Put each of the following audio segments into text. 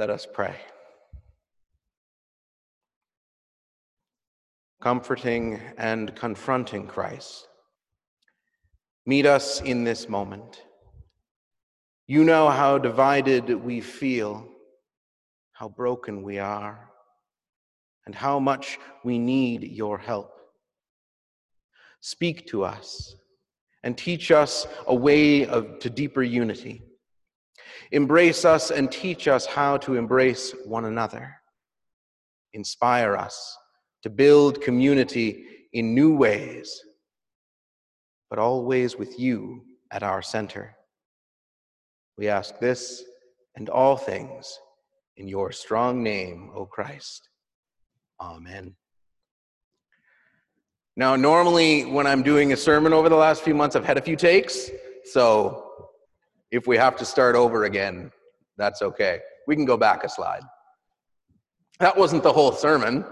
Let us pray. Comforting and confronting Christ, meet us in this moment. You know how divided we feel, how broken we are, and how much we need your help. Speak to us and teach us a way to deeper unity. Embrace us and teach us how to embrace one another. Inspire us to build community in new ways, but always with you at our center. We ask this and all things in your strong name, O Christ. Amen. Now, normally when I'm doing a sermon over the last few months, I've had a few takes, so if we have to start over again, that's okay. We can go back a slide. That wasn't the whole sermon.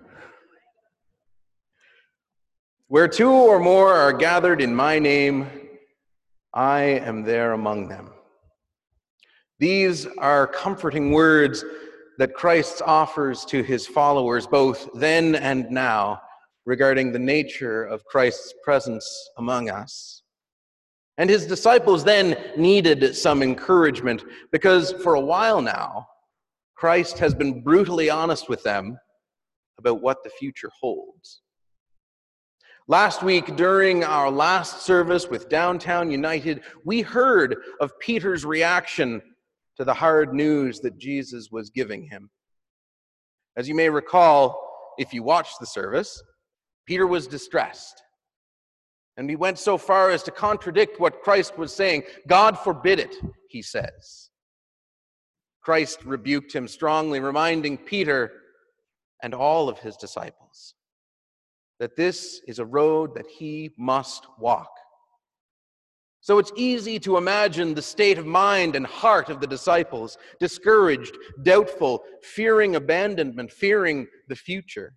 Where two or more are gathered in my name, I am there among them. These are comforting words that Christ offers to his followers, both then and now, regarding the nature of Christ's presence among us. And his disciples then needed some encouragement, because for a while now, Christ has been brutally honest with them about what the future holds. Last week, during our last service with Downtown United, we heard of Peter's reaction to the hard news that Jesus was giving him. As you may recall, if you watched the service, Peter was distressed. And he went so far as to contradict what Christ was saying. God forbid it, he says. Christ rebuked him strongly, reminding Peter and all of his disciples that this is a road that he must walk. So it's easy to imagine the state of mind and heart of the disciples, discouraged, doubtful, fearing abandonment, fearing the future.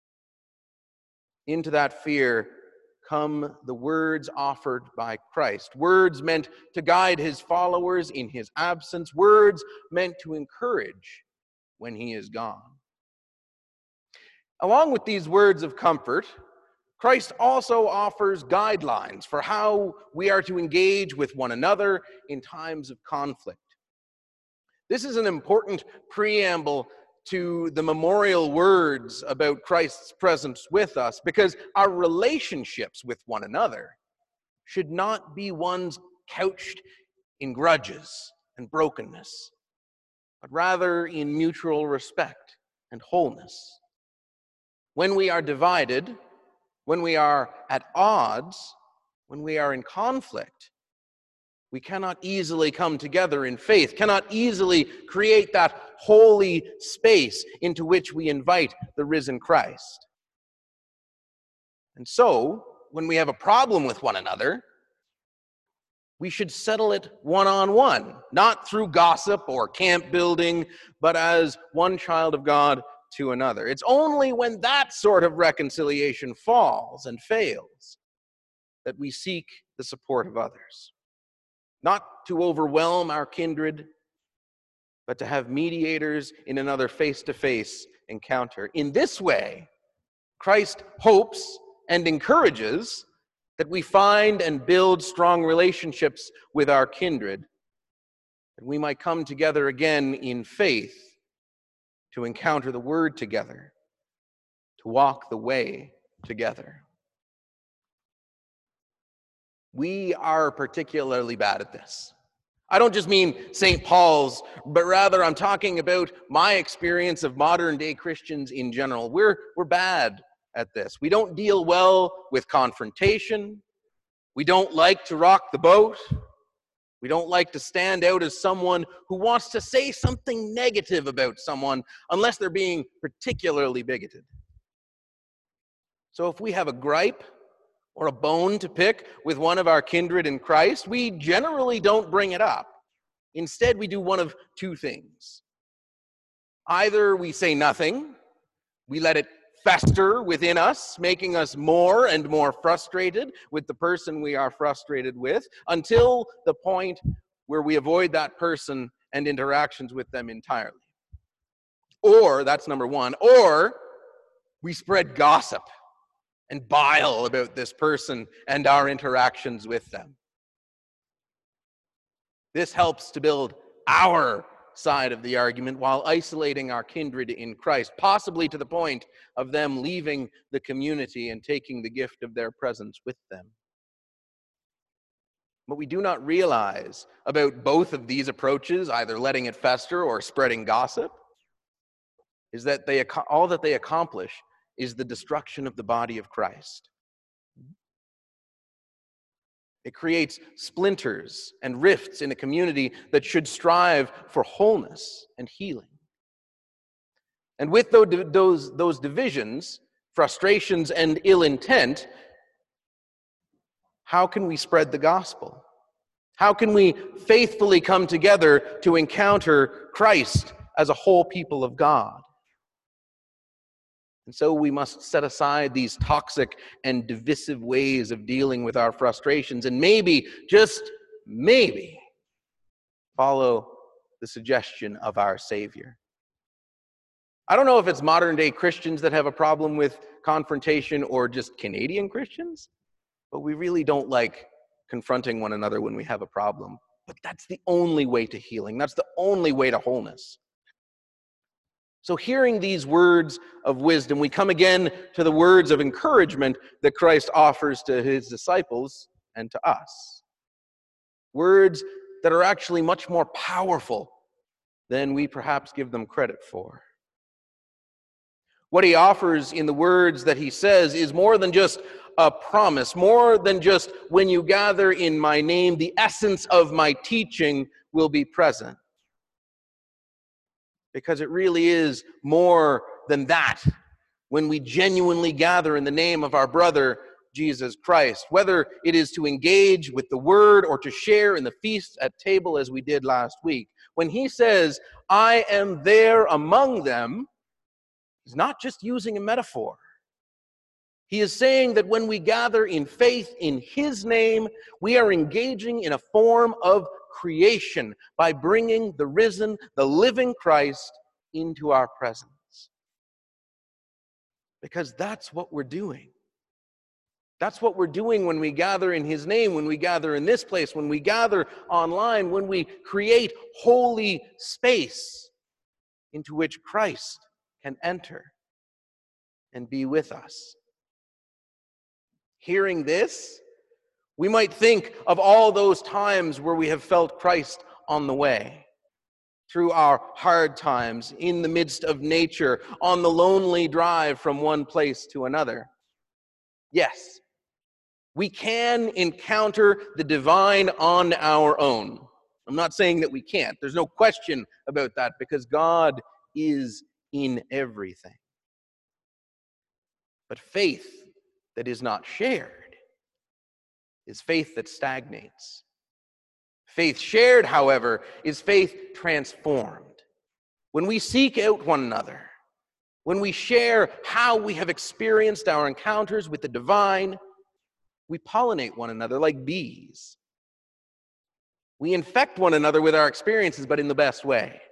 Into that fear come the words offered by Christ, words meant to guide his followers in his absence, words meant to encourage when he is gone. Along with these words of comfort, Christ also offers guidelines for how we are to engage with one another in times of conflict. This is an important preamble to the memorial words about Christ's presence with us, because our relationships with one another should not be ones couched in grudges and brokenness, but rather in mutual respect and wholeness. When we are divided, when we are at odds, when we are in conflict, we cannot easily come together in faith, cannot easily create that holy space into which we invite the risen Christ. And so, when we have a problem with one another, we should settle it one-on-one, not through gossip or camp building, but as one child of God to another. It's only when that sort of reconciliation falls and fails that we seek the support of others. Not to overwhelm our kindred, but to have mediators in another face-to-face encounter. In this way, Christ hopes and encourages that we find and build strong relationships with our kindred, that we might come together again in faith to encounter the word together, to walk the way together. We are particularly bad at this. I don't just mean St. Paul's, but rather I'm talking about my experience of modern day Christians in general. We're bad at this. We don't deal well with confrontation. We don't like to rock the boat. We don't like to stand out as someone who wants to say something negative about someone unless they're being particularly bigoted. So if we have a gripe or a bone to pick with one of our kindred in Christ, we generally don't bring it up. Instead, we do one of two things. Either we say nothing, we let it fester within us, making us more and more frustrated with the person we are frustrated with, until the point where we avoid that person and interactions with them entirely. Or, that's number one, or we spread gossip and bile about this person and our interactions with them. This helps to build our side of the argument while isolating our kindred in Christ, possibly to the point of them leaving the community and taking the gift of their presence with them. What we do not realize about both of these approaches, either letting it fester or spreading gossip, is that all that they accomplish is the destruction of the body of Christ. It creates splinters and rifts in a community that should strive for wholeness and healing. And with those divisions, frustrations, and ill intent, how can we spread the gospel? How can we faithfully come together to encounter Christ as a whole people of God? And so we must set aside these toxic and divisive ways of dealing with our frustrations and maybe, just maybe, follow the suggestion of our Savior. I don't know if it's modern-day Christians that have a problem with confrontation or just Canadian Christians, but we really don't like confronting one another when we have a problem. But that's the only way to healing. That's the only way to wholeness. So hearing these words of wisdom, we come again to the words of encouragement that Christ offers to his disciples and to us. Words that are actually much more powerful than we perhaps give them credit for. What he offers in the words that he says is more than just a promise, more than just when you gather in my name, the essence of my teaching will be present. Because it really is more than that when we genuinely gather in the name of our brother, Jesus Christ. Whether it is to engage with the word or to share in the feast at table as we did last week. When he says, I am there among them, he's not just using a metaphor. He is saying that when we gather in faith in his name, we are engaging in a form of creation by bringing the risen, the living Christ into our presence. Because that's what we're doing. That's what we're doing when we gather in his name, when we gather in this place, when we gather online, when we create holy space into which Christ can enter and be with us. Hearing this, we might think of all those times where we have felt Christ on the way, through our hard times, in the midst of nature, on the lonely drive from one place to another. Yes, we can encounter the divine on our own. I'm not saying that we can't. There's no question about that because God is in everything. But faith that is not shared is faith that stagnates. Faith shared, however, is faith transformed. When we seek out one another, when we share how we have experienced our encounters with the divine, we pollinate one another like bees. We infect one another with our experiences, but in the best way.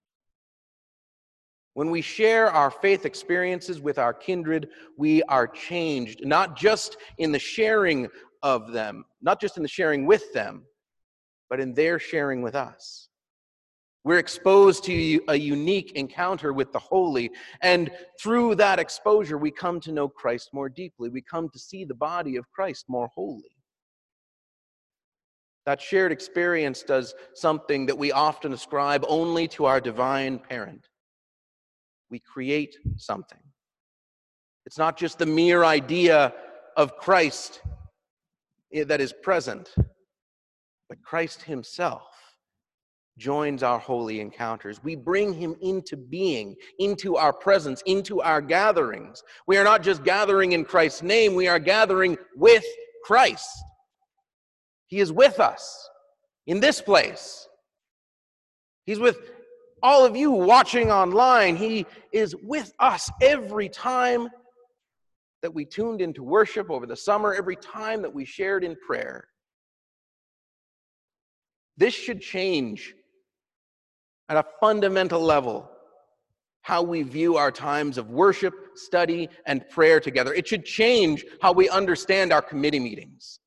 When we share our faith experiences with our kindred, we are changed, not just in the sharing of them, not just in the sharing with them, but in their sharing with us. We're exposed to a unique encounter with the holy, and through that exposure, we come to know Christ more deeply. We come to see the body of Christ more wholly. That shared experience does something that we often ascribe only to our divine parent. We create something. It's not just the mere idea of Christ that is present, but Christ himself joins our holy encounters. We bring him into being, into our presence, into our gatherings. We are not just gathering in Christ's name, we are gathering with Christ. He is with us in this place. He's with all of you watching online. He is with us every time that we tuned into worship over the summer, every time that we shared in prayer. This should change at a fundamental level how we view our times of worship, study, and prayer together. It should change how we understand our committee meetings.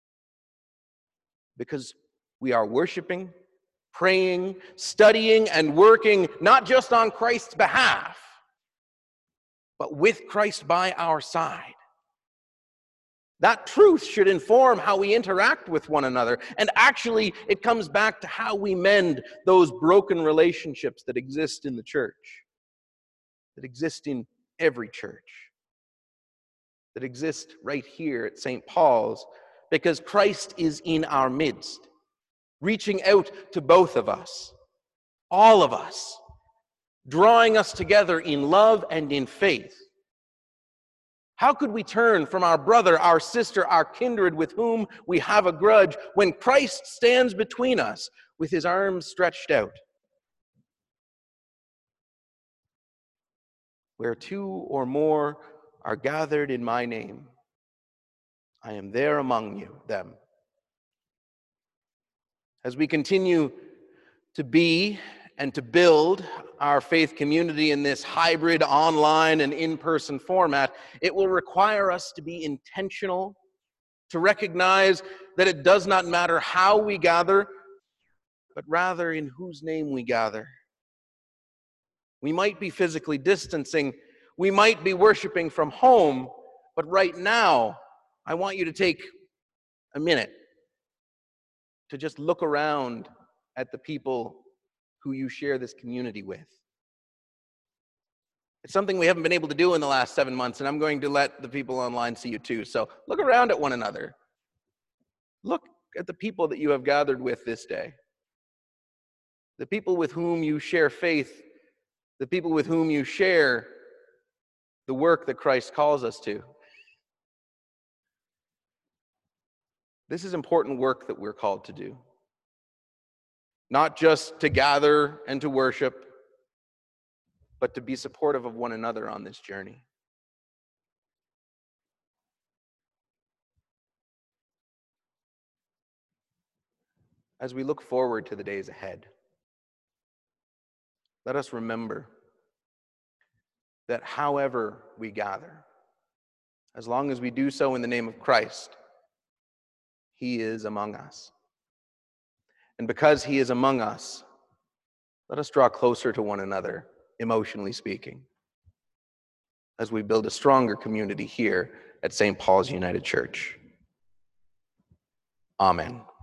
Because we are worshiping, praying, studying, and working not just on Christ's behalf, but with Christ by our side. That truth should inform how we interact with one another. And actually, it comes back to how we mend those broken relationships that exist in the church, that exist in every church, that exist right here at St. Paul's, because Christ is in our midst, reaching out to both of us, all of us, drawing us together in love and in faith. How could we turn from our brother, our sister, our kindred with whom we have a grudge when Christ stands between us with his arms stretched out? Where two or more are gathered in my name, I am there among them. As we continue to be and to build our faith community in this hybrid online and in-person format, it will require us to be intentional, to recognize that it does not matter how we gather, but rather in whose name we gather. We might be physically distancing, we might be worshiping from home, but right now, I want you to take a minute to just look around at the people who you share this community with. It's something we haven't been able to do in the last 7 months, and I'm going to let the people online see you too. So look around at one another. Look at the people that you have gathered with this day. The people with whom you share faith, the people with whom you share the work that Christ calls us to. This is important work that we're called to do. Not just to gather and to worship, but to be supportive of one another on this journey. As we look forward to the days ahead, let us remember that however we gather, as long as we do so in the name of Christ, he is among us. And because he is among us, let us draw closer to one another, emotionally speaking, as we build a stronger community here at St. Paul's United Church. Amen.